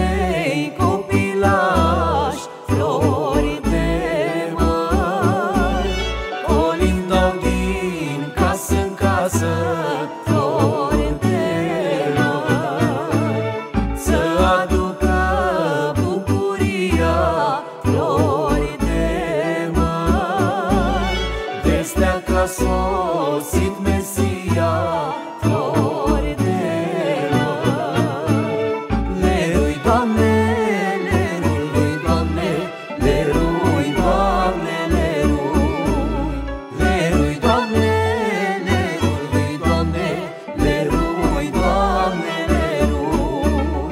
mei copilași, flori de măr, colindau din casă în casă, flori de măr, să aducă bucuria, flori de măr, vestea că a sosit Mesia, flori de măr. Lerui, Doamne, lerui, Doamne, lerui, Doamne, lerui, lerui, Doamne, lerui, Doamne, lerui, Doamne, lerui.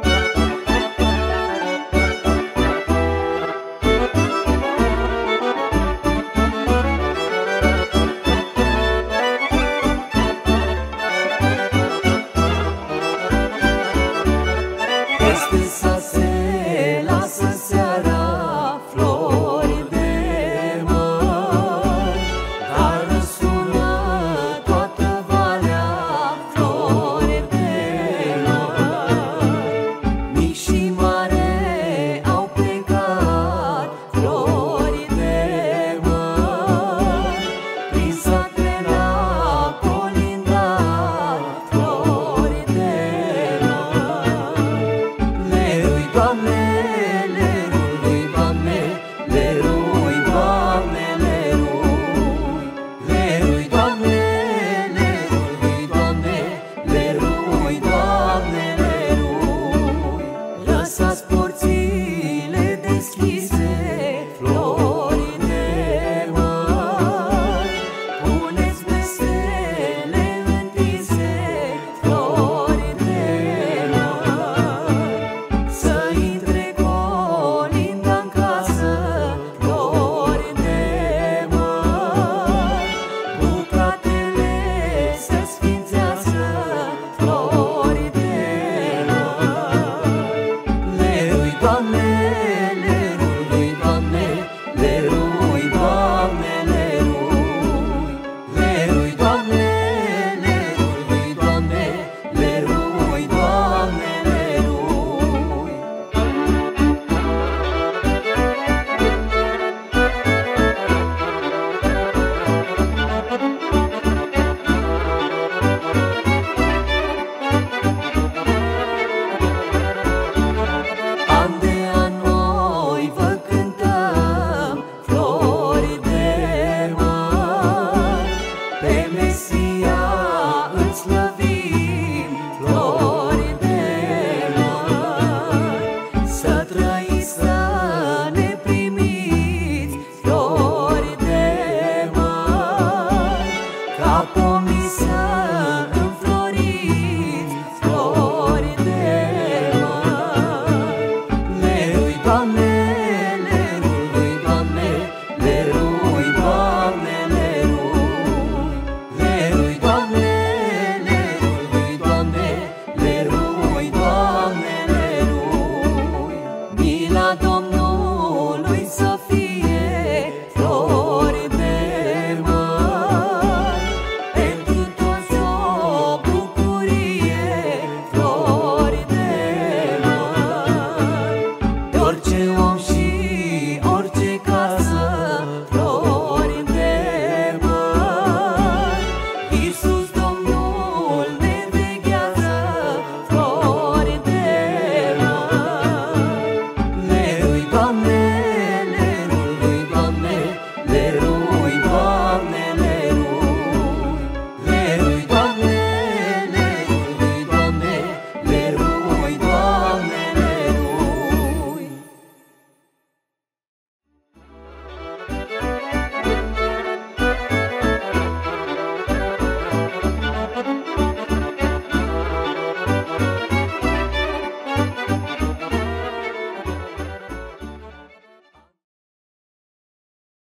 Peste sat se lasă seara, flori de măr, dar răsună toată valea, flori de măr. Mic și mare au plecat, flori de măr, prin satele a colindat, flori de măr. Lerui, Doamne, lerui, Doamne, lerui, Doamne, lerui, lerui, Doamne, lerui, Doamne, lerui, Doamne, lerui. Lăsați